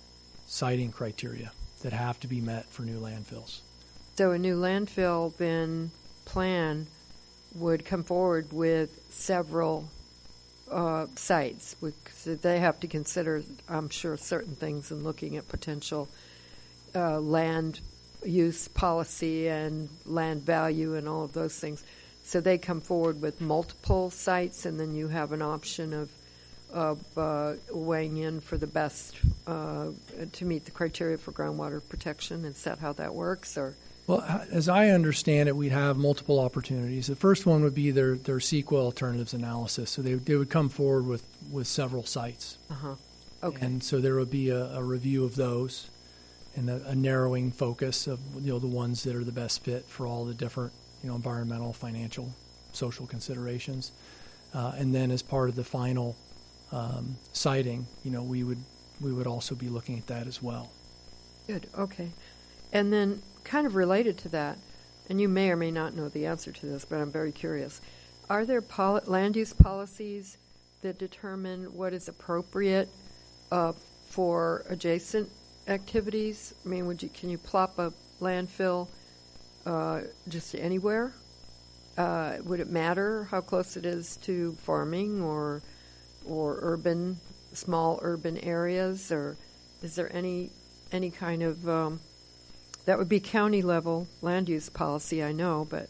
siting criteria that have to be met for new landfills. So a new landfill then plan would come forward with several uh, sites. Because they have to consider, I'm sure, certain things in looking at potential uh, land use policy and land value and all of those things. So they come forward with multiple sites, and then you have an option of of uh, weighing in for the best uh, to meet the criteria for groundwater protection. Is that how that works, or? Well, as I understand it, we'd have multiple opportunities. The first one would be their, their CEQA alternatives analysis. So they, they would come forward with, with several sites. Uh-huh. Okay. And so there would be a, a review of those and a, a narrowing focus of, you know, the ones that are the best fit for all the different, you know, environmental, financial, social considerations. Uh, and then as part of the final um, siting, you know, we would we would also be looking at that as well. Good. Okay. And then, kind of related to that, and you may or may not know the answer to this, but I'm very curious. Are there poli- land use policies that determine what is appropriate uh, for adjacent activities? I mean, would you can you plop a landfill uh, just anywhere? Uh, would it matter how close it is to farming or or urban, small urban areas, or is there any any kind of um, that would be county level land use policy, I know, but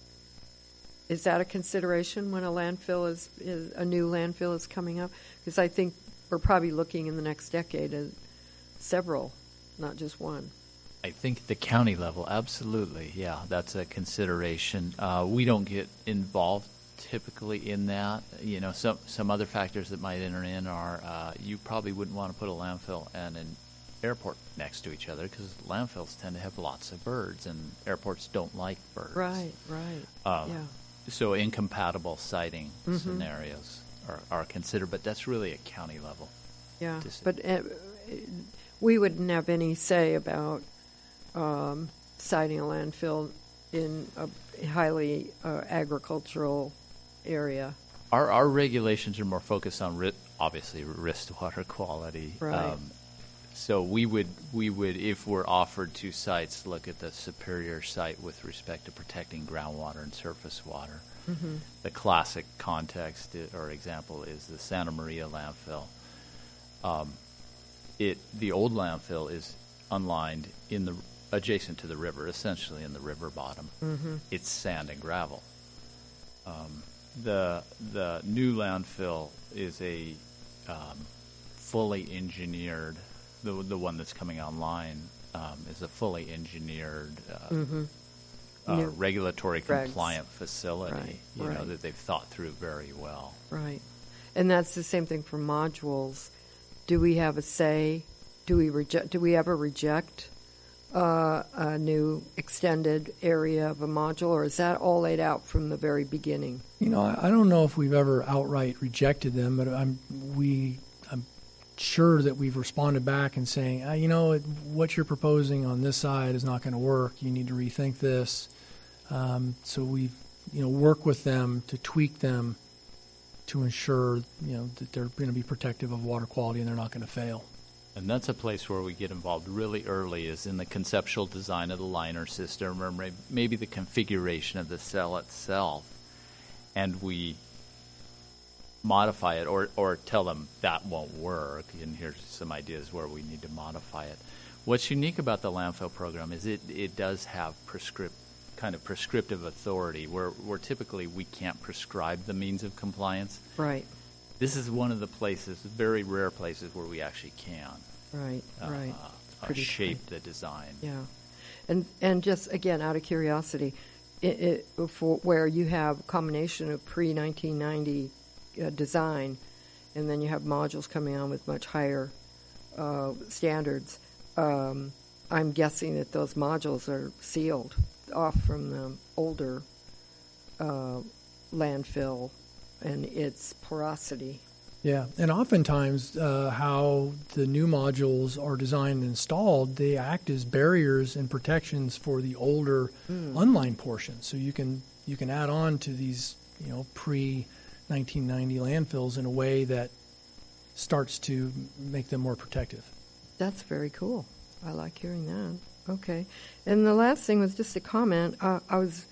is that a consideration when a landfill is, is a new landfill is coming up? Because I think we're probably looking in the next decade at several, not just one. I think the county level, absolutely, yeah, that's a consideration. Uh, we don't get involved typically in that. You know, some some other factors that might enter in are uh, you probably wouldn't want to put a landfill and an airport next to each other because landfills tend to have lots of birds, and airports don't like birds. Right, right. Um, yeah. So incompatible siting Mhm. scenarios are, are considered, but that's really a county level. Yeah, Dis- but uh, we wouldn't have any say about um, siting a landfill in a highly uh, agricultural area. Our our regulations are more focused on ri- obviously risk water quality. Right. So we would we would if we're offered two sites, look at the superior site with respect to protecting groundwater and surface water. Mm-hmm. The classic context i- or example is the Santa Maria landfill. Um, it the old landfill is unlined in the adjacent to the river, essentially in the river bottom. Mm-hmm. It's sand and gravel. Um, the the new landfill is a um, fully engineered. The the one that's coming online um, is a fully engineered, uh, Mm-hmm. uh, New regulatory regs. compliant facility. Right, You know right. that they've thought through very well. Right. And that's the same thing for modules. Do we have a say? Do we reject? Do we ever reject uh, a new extended area of a module, or is that all laid out from the very beginning? You know, I, I don't know if we've ever outright rejected them, but I'm we I'm sure that we've responded back and saying, ah, you know, what you're proposing on this side is not going to work. You need to rethink this. Um, so we've you know work with them to tweak them to ensure you know that they're going to be protective of water quality and they're not going to fail. And that's a place where we get involved really early, is in the conceptual design of the liner system, or may- maybe the configuration of the cell itself, and we modify it, or, or tell them that won't work, and here's some ideas where we need to modify it. What's unique about the landfill program is it, it does have prescript, kind of prescriptive authority, where, where typically we can't prescribe the means of compliance. Right, This is one of the places, very rare places, where we actually can right, uh, right. uh, Pretty shape tight. the design. Yeah, and and just again out of curiosity, it, it, for where you have a combination of pre nineteen ninety uh, design, and then you have modules coming on with much higher uh, standards. Um, I'm guessing that those modules are sealed off from the older uh, landfill and its porosity. Yeah, and oftentimes uh, how the new modules are designed and installed, they act as barriers and protections for the older Mm. unlined portions. So you can you can add on to these you know pre nineteen ninety landfills in a way that starts to make them more protective. That's very cool. I like hearing that. Okay. And the last thing was just a comment. Uh, I was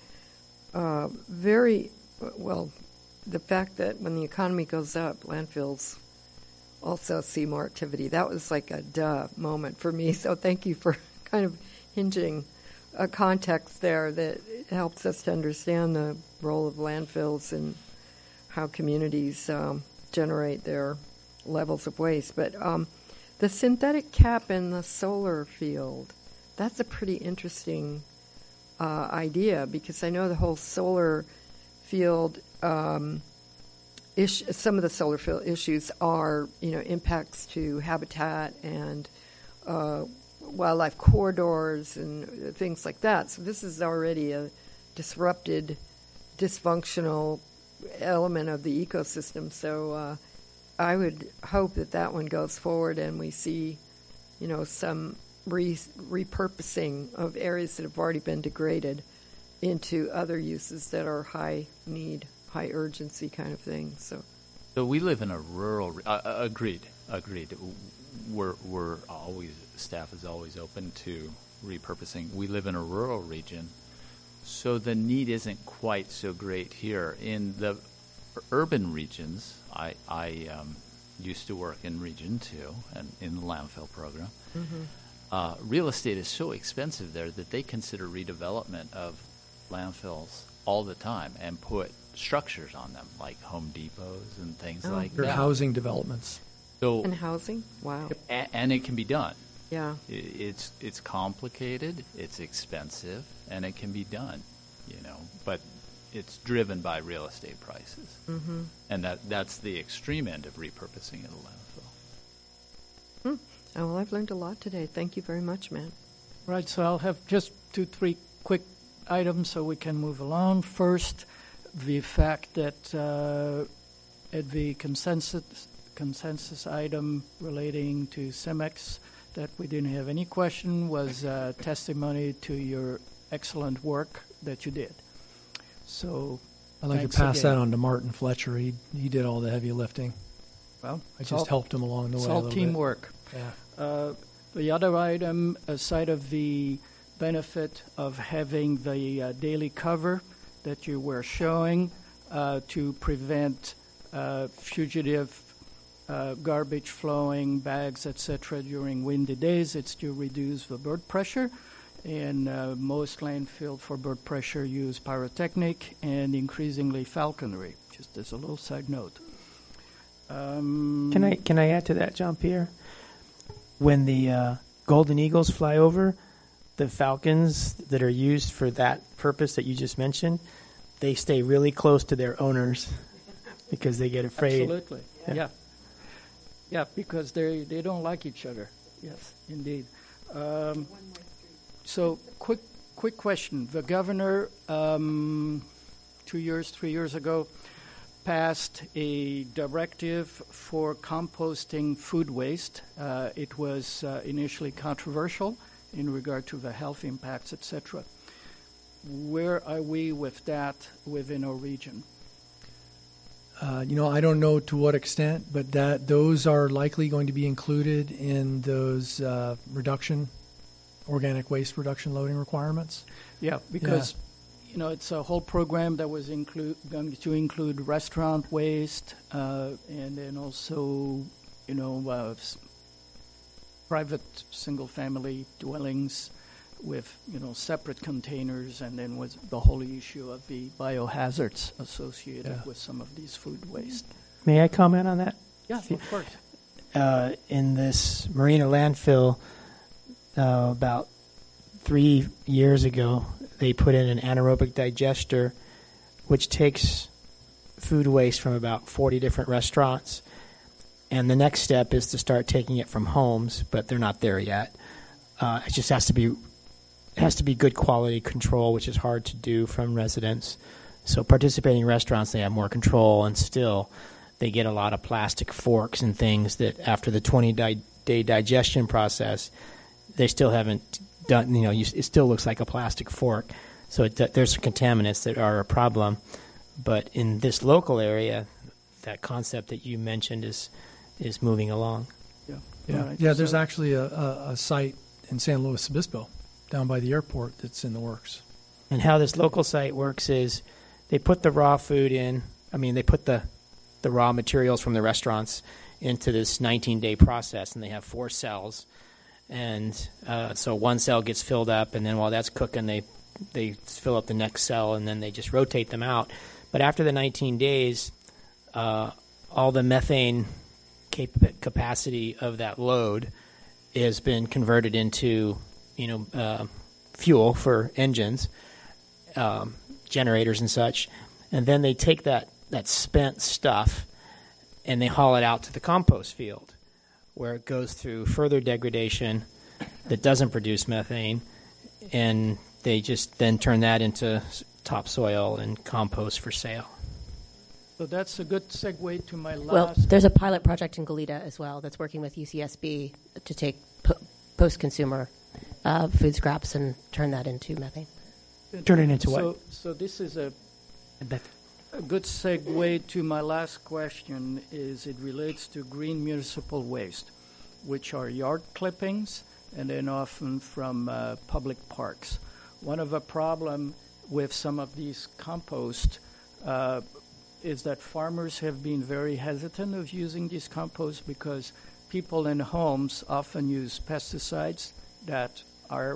uh, very, well, the fact that when the economy goes up, landfills also see more activity. That was like a duh moment for me. So thank you for kind of hinging a context there that helps us to understand the role of landfills and how communities um, generate their levels of waste. But um, the synthetic cap in the solar field, that's a pretty interesting uh, idea, because I know the whole solar field, um, ish, some of the solar field issues are, you know, impacts to habitat and uh, wildlife corridors and things like that. So this is already a disrupted, dysfunctional element of the ecosystem. So uh, I would hope that that one goes forward and we see, you know, some re- repurposing of areas that have already been degraded into other uses that are high need, high urgency kind of things. So, So we live in a rural. Re- uh, agreed. Agreed. We're we're always staff is always open to repurposing. We live in a rural region, so the need isn't quite so great here. In the urban regions, I I um, used to work in Region Two and in the landfill program. mm-hmm. Uh, real estate is so expensive there that they consider redevelopment of landfills all the time and put structures on them, like Home Depots and things Oh. like Or that. housing developments. So, And housing? Wow. a- and it can be done. Yeah. I- It's it's complicated, it's expensive, and it can be done, you know. But it's driven by real estate prices, Mm-hmm. and that that's the extreme end of repurposing of the landfill. Hmm. Oh, well, I've learned a lot today. Thank you very much, Matt. Right, so I'll have just two, three quick items so we can move along. First, the fact that uh, at the consensus consensus item relating to CEMEX that we didn't have any question was uh, testimony to your excellent work that you did. So, I'd like Thanks to pass again. that on to Martin Fletcher. He he did all the heavy lifting. well, I it's just all- helped him along the it's way a all little teamwork. bit. Yeah. Uh, the other item, aside of the benefit of having the uh, daily cover that you were showing uh, to prevent uh, fugitive uh, garbage flowing, bags, et cetera, during windy days, it's to reduce the bird pressure. And uh, most landfill for bird pressure use pyrotechnic and increasingly falconry, just as a little side note. Um, Can I can I add to that, John Pierre? When the uh, golden eagles fly over, the falcons that are used for that purpose that you just mentioned, they stay really close to their owners because they get afraid. Absolutely. Yeah. Yeah. Yeah, because they they don't like each other. Yes, indeed. Um, So, quick, quick question. The governor, um, two years, three years ago, passed a directive for composting food waste. Uh, it was uh, initially controversial in regard to the health impacts, et cetera. Where are we with that within our region? Uh, you know, I don't know to what extent, but that those are likely going to be included in those uh, reduction, organic waste reduction loading requirements. Yeah, because yeah. you know it's a whole program that was include going to include restaurant waste uh, and then also you know uh, s- private single-family dwellings with you know separate containers, and then with the whole issue of the biohazards associated Yeah. with some of these food waste. May I comment on that? Yeah, of course. Uh, in this marina landfill, uh, about three years ago, they put in an anaerobic digester, which takes food waste from about forty different restaurants. And the next step is to start taking it from homes, but they're not there yet. Uh, it just has to be it has to be good quality control, which is hard to do from residents. So participating restaurants, they have more control, and still they get a lot of plastic forks and things that after the twenty-day digestion process, they still haven't done, you know, you, it still looks like a plastic fork. So it, there's contaminants that are a problem. But in this local area, that concept that you mentioned is is moving along. Yeah, Yeah, Right. yeah. There's So- actually a, a, a site in San Luis Obispo, down by the airport, that's in the works. And how this local site works is they put the raw food in, I mean, they put the, the raw materials from the restaurants into this nineteen-day process, and they have four cells. And uh, so one cell gets filled up, and then while that's cooking, they, they fill up the next cell, and then they just rotate them out. But after the nineteen days, uh, all the methane cap- capacity of that load has been converted into, you know, uh, fuel for engines, um, generators and such. And then they take that, that spent stuff and they haul it out to the compost field, where it goes through further degradation that doesn't produce methane, and they just then turn that into topsoil and compost for sale. So that's a good segue to my Well, last. there's a pilot project in Goleta as well that's working with U C S B to take po- post-consumer uh, food scraps and turn that into methane. Turn it into so, what? So this is a, That- a good segue to my last question. Is it relates to green municipal waste, which are yard clippings and then often from uh, public parks. One of the problem with some of these compost uh, is that farmers have been very hesitant of using these composts because people in homes often use pesticides that are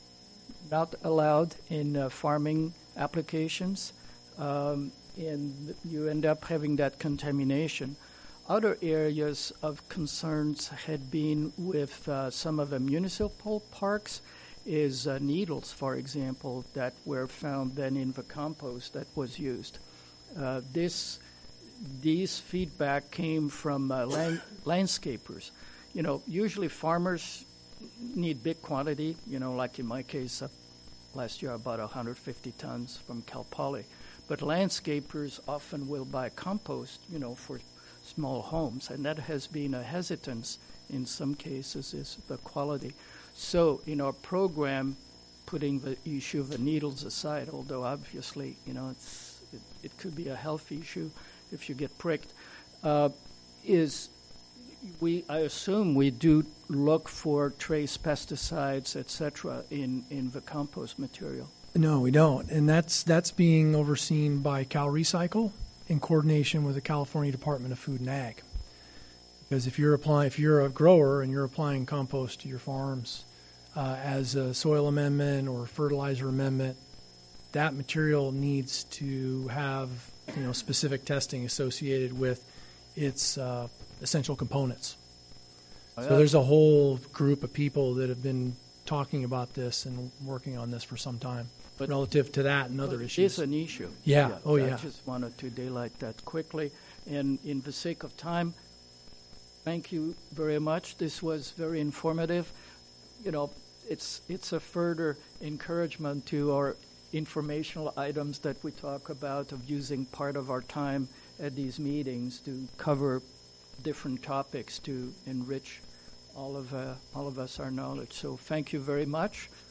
not allowed in uh, farming applications, um, and you end up having that contamination. Other areas of concerns had been with uh, some of the municipal parks is uh, needles, for example, that were found then in the compost that was used. Uh, this, these feedback came from uh, land, landscapers. You know, usually farmers need big quantity. You know, like in my case, uh, last year I bought one hundred fifty tons from Cal Poly. But landscapers often will buy compost, you know, for small homes, and that has been a hesitance in some cases is the quality. So in our program, putting the issue of the needles aside, although obviously, you know, it's, it, it could be a health issue if you get pricked, uh, is we, I assume we do look for trace pesticides, et cetera, in, in the compost material. No, we don't, and that's that's being overseen by Cal Recycle in coordination with the California Department of Food and Ag. Because if you're applying, if you're a grower and you're applying compost to your farms uh, as a soil amendment or fertilizer amendment, that material needs to have, you know, specific testing associated with its uh, essential components. Oh, yeah. So there's a whole group of people that have been talking about this and working on this for some time, But- relative to that and other But issues. It's an issue. Yeah. Oh, I yeah. just wanted to daylight that quickly. And in the sake of time, thank you very much. This was very informative. You know, it's it's a further encouragement to our informational items that we talk about, of using part of our time at these meetings to cover different topics to enrich all of uh, all of us our knowledge. So thank you very much.